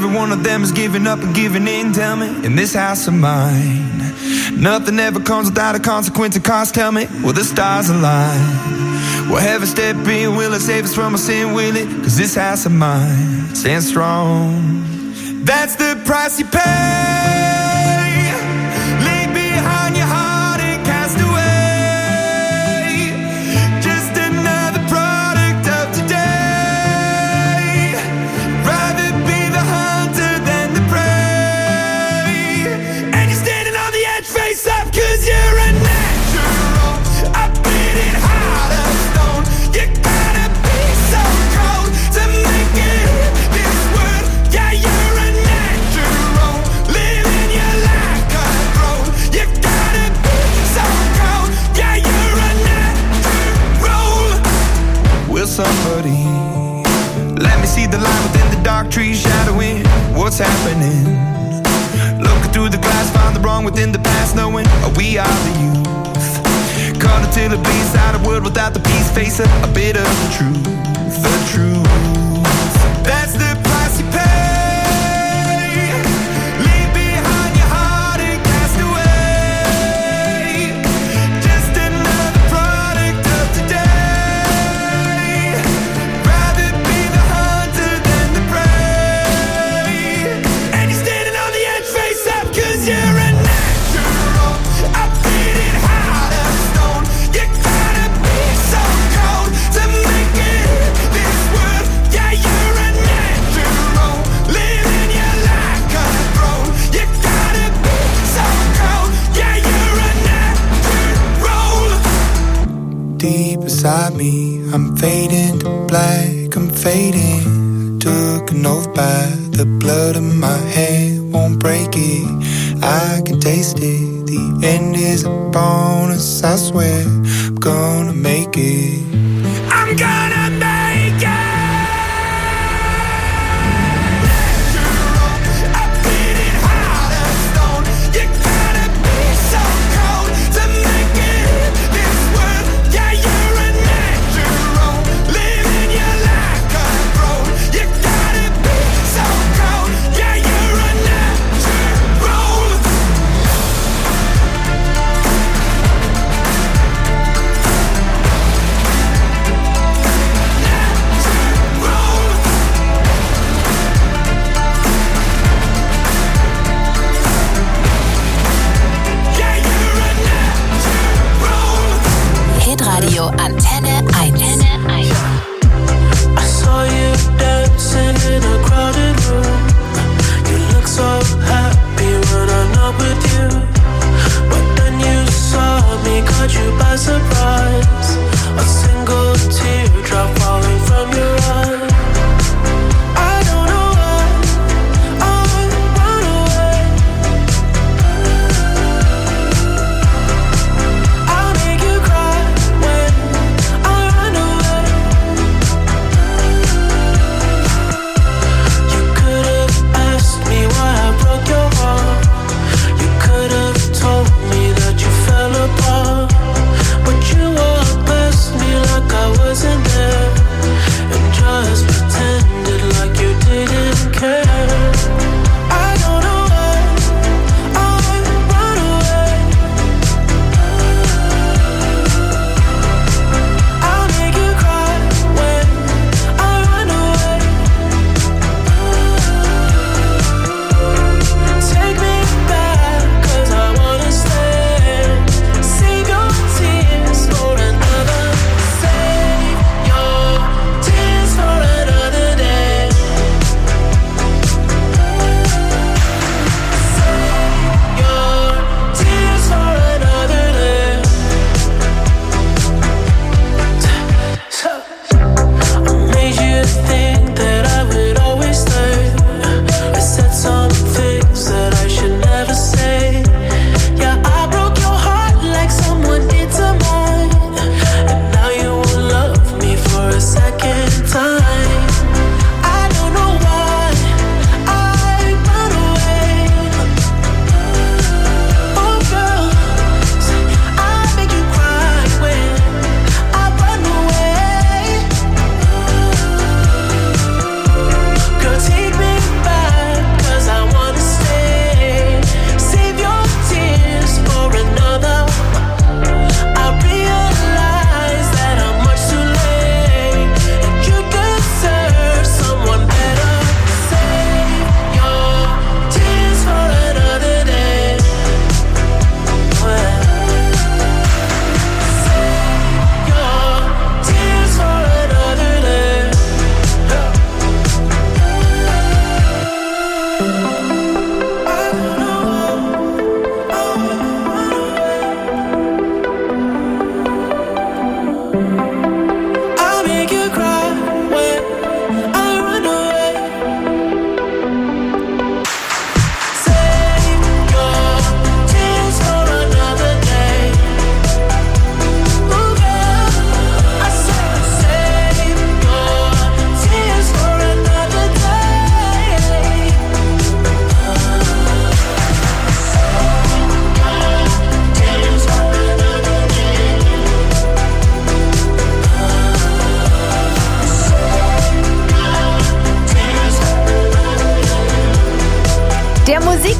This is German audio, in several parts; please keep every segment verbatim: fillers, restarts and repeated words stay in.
every one of them is giving up and giving in. Tell me, in this house of mine, nothing ever comes without a consequence and cost. Tell me, will the stars align? Will heaven step in? Will it save us from our sin? Will it? Cause this house of mine stands strong. That's the price you pay. Leave behind your heart and cast away. Just another product of today. Rather be the hunter than the prey. And you're standing on the edge, face up, cause you're a natural. I beat it hard as stone. You gotta be so cold to make it in this world. Yeah, you're a natural, living your life control. You gotta be so cold. Yeah, you're a natural. Will somebody let me see the light within the dark trees shadowing what's happening? Looking through the glass, find the wrong within the past, knowing we are the youth. Caught until it bleeds out a world without the peace, face a, a bit of the truth, the truth. That's the price you pay. Leave behind your heart and cast away. Just another product of today. Rather be the hunter than the prey. And you're standing on the edge, face up, cause you're a natural. I beat it hard as stone. You gotta be so cold to make it in this world. Yeah, you're a natural, living your life control. You gotta be so cold. Yeah, you're a natural. Deep inside me, I'm fading to black, I'm fading. Took an oath by the blood in my hand, won't break it. I can taste it. The end is a bonus, I swear. I'm gonna make it. I'm gonna make it. Natural, I beat it hard as stone. You gotta be so cold to make it in this world. Yeah, you're a natural, living your life control. You gotta be so cold. Yeah, you're a natural.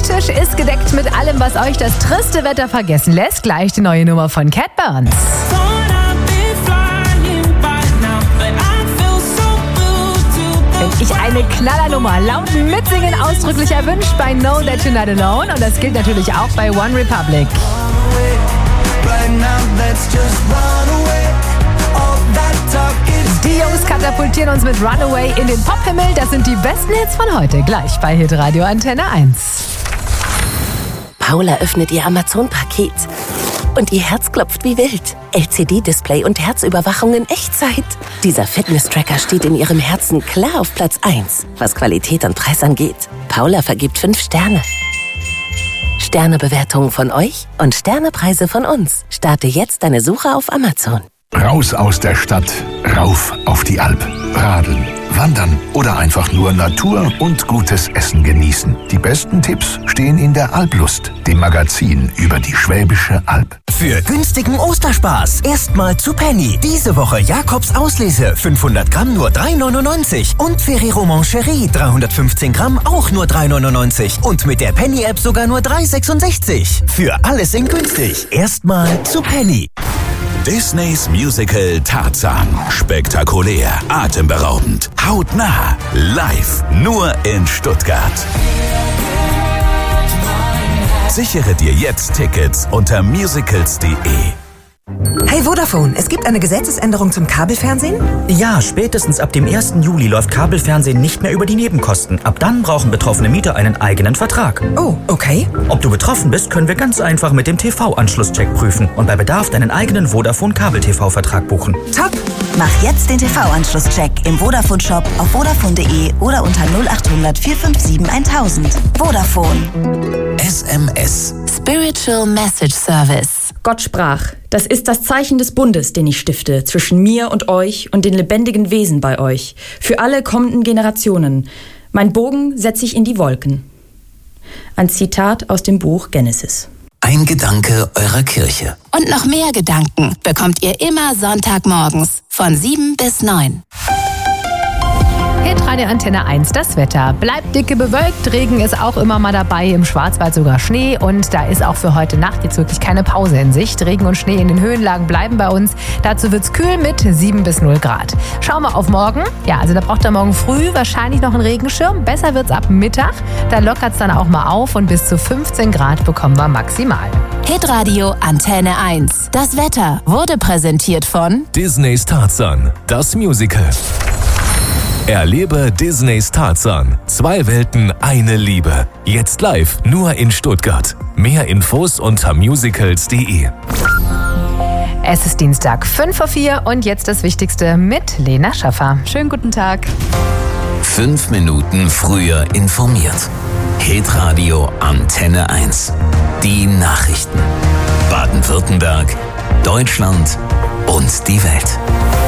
Frühstückstisch ist gedeckt mit allem, was euch das triste Wetter vergessen lässt. Gleich die neue Nummer von Cat Burns. Finde ich eine Knallernummer. Laut Mitsingen ausdrücklich erwünscht bei Know That You're Not Alone. Und das gilt natürlich auch bei One Republic. Die Jungs katapultieren uns mit Runaway in den Pop-Himmel. Das sind die besten Hits von heute. Gleich bei Hitradio Antenne eins. Paula öffnet ihr Amazon-Paket. Und ihr Herz klopft wie wild. L C D-Display und Herzüberwachung in Echtzeit. Dieser Fitness-Tracker steht in ihrem Herzen klar auf Platz eins, was Qualität und Preis angeht. Paula vergibt fünf Sterne. Sternebewertungen von euch und Sternepreise von uns. Starte jetzt deine Suche auf Amazon. Raus aus der Stadt, rauf auf die Alp. Radeln, wandern oder einfach nur Natur und gutes Essen genießen. Die besten Tipps stehen in der Alplust, dem Magazin über die Schwäbische Alb. Für günstigen Osterspaß erstmal zu Penny. Diese Woche Jakobs Auslese fünfhundert Gramm nur drei neunundneunzig und Ferrero Moncherie dreihundertfünfzehn Gramm auch nur drei neunundneunzig und mit der Penny-App sogar nur drei sechsundsechzig. Für alles in günstig. Erstmal zu Penny. Disneys Musical Tarzan. Spektakulär, atemberaubend, hautnah, live, nur in Stuttgart. Sichere dir jetzt Tickets unter musicals punkt de. Hey Vodafone, es gibt eine Gesetzesänderung zum Kabelfernsehen? Ja, spätestens ab dem ersten Juli läuft Kabelfernsehen nicht mehr über die Nebenkosten. Ab dann brauchen betroffene Mieter einen eigenen Vertrag. Oh, okay. Ob du betroffen bist, können wir ganz einfach mit dem T V-Anschlusscheck prüfen und bei Bedarf deinen eigenen Vodafone-Kabel-T V-Vertrag buchen. Top! Mach jetzt den T V-Anschlusscheck im Vodafone-Shop auf vodafone punkt de oder unter null acht hundert vier fünf sieben tausend. Vodafone. S M S. Spiritual Message Service. Gott sprach, das ist das Zeichen des Bundes, den ich stifte, zwischen mir und euch und den lebendigen Wesen bei euch, für alle kommenden Generationen. Mein Bogen setze ich in die Wolken. Ein Zitat aus dem Buch Genesis. Ein Gedanke eurer Kirche. Und noch mehr Gedanken bekommt ihr immer Sonntagmorgens von sieben bis neun. Hitradio Antenne eins, das Wetter. Bleibt dicke bewölkt, Regen ist auch immer mal dabei, im Schwarzwald sogar Schnee und da ist auch für heute Nacht jetzt wirklich keine Pause in Sicht. Regen und Schnee in den Höhenlagen bleiben bei uns. Dazu wird's kühl mit sieben bis null Grad. Schauen wir auf morgen. Ja, also da braucht ihr morgen früh wahrscheinlich noch einen Regenschirm. Besser wird's ab Mittag. Da lockert's dann auch mal auf und bis zu fünfzehn Grad bekommen wir maximal. Hitradio Antenne eins. Das Wetter wurde präsentiert von Disneys Tarzan, das Musical. Erlebe Disneys Tarzan. Zwei Welten, eine Liebe. Jetzt live, nur in Stuttgart. Mehr Infos unter musicals punkt de. Es ist Dienstag, fünf Uhr vier und jetzt das Wichtigste mit Lena Schaffer. Schönen guten Tag. Fünf Minuten früher informiert. Hitradio Antenne eins. Die Nachrichten. Baden-Württemberg, Deutschland und die Welt.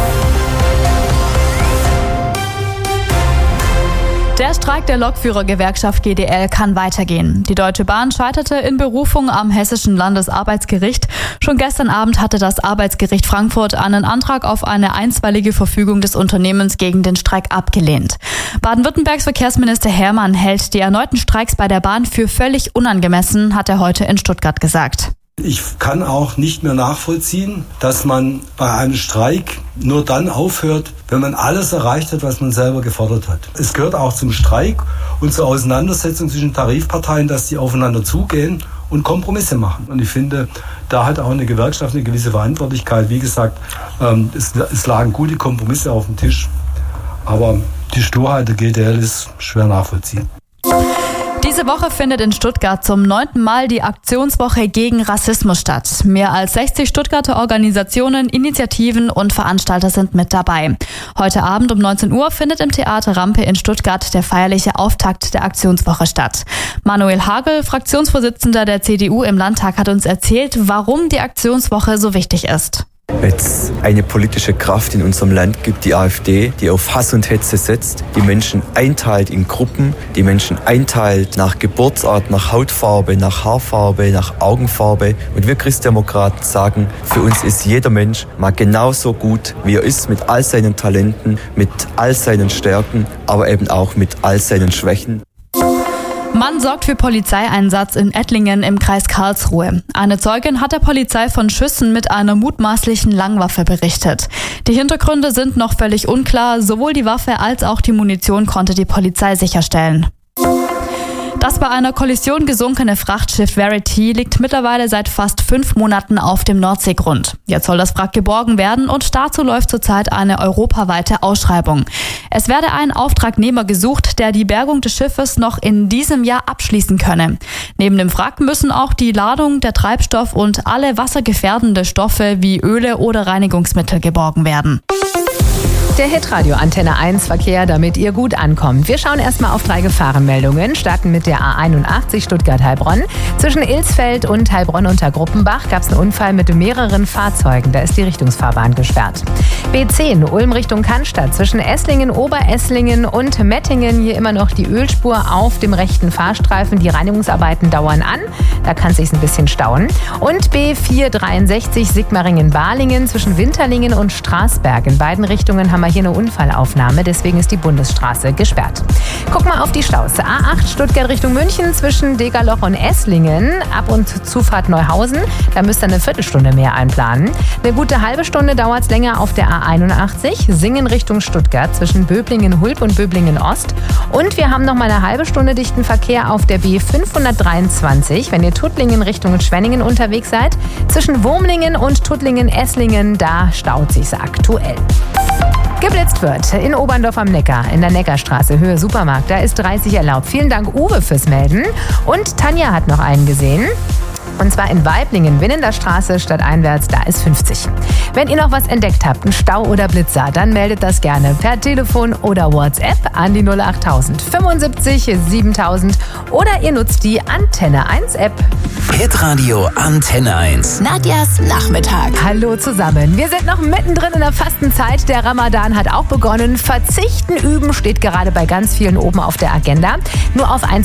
Der Streik der Lokführergewerkschaft G D L kann weitergehen. Die Deutsche Bahn scheiterte in Berufung am Hessischen Landesarbeitsgericht. Schon gestern Abend hatte das Arbeitsgericht Frankfurt einen Antrag auf eine einstweilige Verfügung des Unternehmens gegen den Streik abgelehnt. Baden-Württembergs Verkehrsminister Hermann hält die erneuten Streiks bei der Bahn für völlig unangemessen, hat er heute in Stuttgart gesagt. Ich kann auch nicht mehr nachvollziehen, dass man bei einem Streik nur dann aufhört, wenn man alles erreicht hat, was man selber gefordert hat. Es gehört auch zum Streik und zur Auseinandersetzung zwischen Tarifparteien, dass die aufeinander zugehen und Kompromisse machen. Und ich finde, da hat auch eine Gewerkschaft eine gewisse Verantwortlichkeit. Wie gesagt, ähm, es, es lagen gute Kompromisse auf dem Tisch, aber die Sturheit der G D L ist schwer nachvollziehbar. Diese Woche findet in Stuttgart zum neunten Mal die Aktionswoche gegen Rassismus statt. Mehr als sechzig Stuttgarter Organisationen, Initiativen und Veranstalter sind mit dabei. Heute Abend um neunzehn Uhr findet im Theater Rampe in Stuttgart der feierliche Auftakt der Aktionswoche statt. Manuel Hagel, Fraktionsvorsitzender der C D U im Landtag, hat uns erzählt, warum die Aktionswoche so wichtig ist. Es eine politische Kraft in unserem Land gibt, die AfD, die auf Hass und Hetze setzt, die Menschen einteilt in Gruppen, die Menschen einteilt nach Geburtsort, nach Hautfarbe, nach Haarfarbe, nach Augenfarbe. Und wir Christdemokraten sagen, für uns ist jeder Mensch mal genauso gut, wie er ist, mit all seinen Talenten, mit all seinen Stärken, aber eben auch mit all seinen Schwächen. Mann sorgt für Polizeieinsatz in Ettlingen im Kreis Karlsruhe. Eine Zeugin hat der Polizei von Schüssen mit einer mutmaßlichen Langwaffe berichtet. Die Hintergründe sind noch völlig unklar. Sowohl die Waffe als auch die Munition konnte die Polizei sicherstellen. Das bei einer Kollision gesunkene Frachtschiff Verity liegt mittlerweile seit fast fünf Monaten auf dem Nordseegrund. Jetzt soll das Wrack geborgen werden und dazu läuft zurzeit eine europaweite Ausschreibung. Es werde ein Auftragnehmer gesucht, der die Bergung des Schiffes noch in diesem Jahr abschließen könne. Neben dem Wrack müssen auch die Ladung, der Treibstoff und alle wassergefährdende Stoffe wie Öle oder Reinigungsmittel geborgen werden. Der Hitradio Antenne eins Verkehr, damit ihr gut ankommt. Wir schauen erstmal auf drei Gefahrenmeldungen. Starten mit der A einundachtzig Stuttgart-Heilbronn. Zwischen Ilsfeld und Heilbronn unter Gruppenbach gab es einen Unfall mit mehreren Fahrzeugen. Da ist die Richtungsfahrbahn gesperrt. B zehn Ulm Richtung Cannstatt. Zwischen Esslingen, Oberesslingen und Mettingen hier immer noch die Ölspur auf dem rechten Fahrstreifen. Die Reinigungsarbeiten dauern an. Da kann es sich ein bisschen stauen. Und B vierhundertdreiundsechzig Sigmaringen-Balingen zwischen Winterlingen und Straßberg. In beiden Richtungen haben wir hier eine Unfallaufnahme, deswegen ist die Bundesstraße gesperrt. Guck mal auf die Staus. A acht Stuttgart Richtung München zwischen Degerloch und Esslingen, Ab- und Zufahrt Neuhausen. Da müsst ihr eine Viertelstunde mehr einplanen. Eine gute halbe Stunde dauert es länger auf der A einundachtzig, Singen Richtung Stuttgart zwischen Böblingen-Hulb und Böblingen-Ost. Und wir haben noch mal eine halbe Stunde dichten Verkehr auf der B fünfhundertdreiundzwanzig, wenn ihr Tuttlingen Richtung Schwenningen unterwegs seid. Zwischen Wurmlingen und Tuttlingen-Esslingen, da staut sich's aktuell. Geblitzt wird in Oberndorf am Neckar, in der Neckarstraße, Höhe Supermarkt. Da ist dreißig erlaubt. Vielen Dank, Uwe, fürs Melden. Und Tanja hat noch einen gesehen. Und zwar in Weiblingen, Winnender Straße, stadteinwärts, da ist fünfzig. Wenn ihr noch was entdeckt habt, ein Stau oder Blitzer, dann meldet das gerne per Telefon oder WhatsApp an die null achttausend fünfundsiebzig siebentausend oder ihr nutzt die Antenne eins App. Hitradio Antenne eins. Nadjas Nachmittag. Hallo zusammen. Wir sind noch mittendrin in der Fastenzeit. Der Ramadan hat auch begonnen. Verzichten üben steht gerade bei ganz vielen oben auf der Agenda. Nur auf ein